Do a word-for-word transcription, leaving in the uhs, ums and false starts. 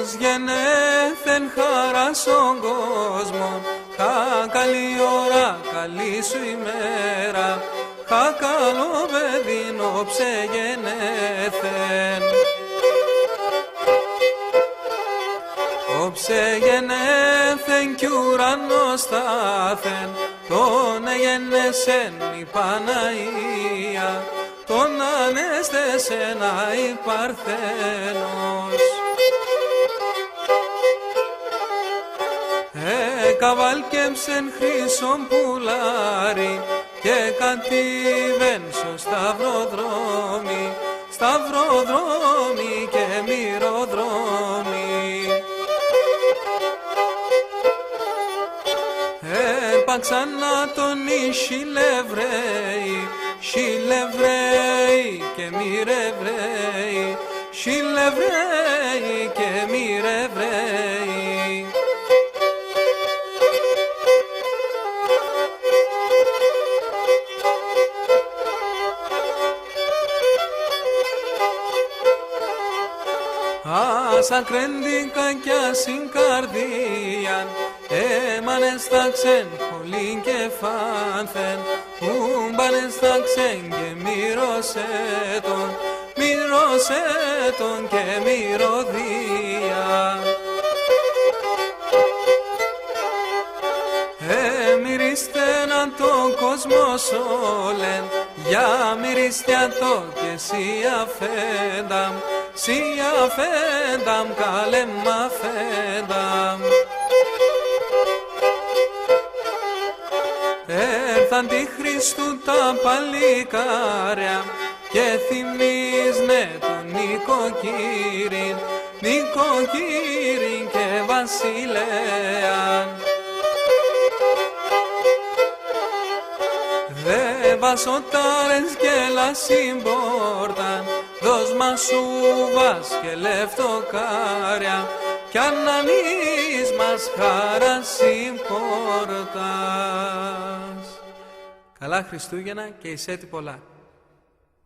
Χριστός γενέθεν χαρά στον κόσμο. Χα καλή ώρα, καλή σου ημέρα, χα καλό παιδίνο ψεγενέθεν. Όψε γενέθεν κι ουρανός στάθεν, τον εγενέσεν η Παναγία, τον ανέστεσεν η Παρθένος. Εκαβάλκεψεν χρυσόν πουλάρι και κατήβεν στο σταυροδρόμι, σταυροδρόμι και μυροδρόμι. Έπαξαν να τον οι Σιλεβραίοι, Σιλεβραίοι και μυρεβραίοι, Σιλεβραίοι και μυρεβραίοι. Άσα κρέντικα κι ασύν καρδίαν, έμανεσταξεν χολήν και φάνθεν, ούμπανεσταξεν και μυρωσέτον, μυρωσέτον και μυρωδία. Εμυριστέναν τον κόσμο σόλεν, για μυριστιατό και σι αφένταμ, σι αφένταμ καλέμ αφένταμ. Έρθαν τη Χριστού τα παλικάρια και θυμίζνε του νοικοκύριν, νοικοκύριν και βασιλέαν. Δε βασοτάρες και λασιμπόρταν, δώσ' μας σούβας και λεφτοκάρια, κι αν ανείς μας χαρά συμπόρτας. Καλά Χριστούγεννα και εις έτη πολλά.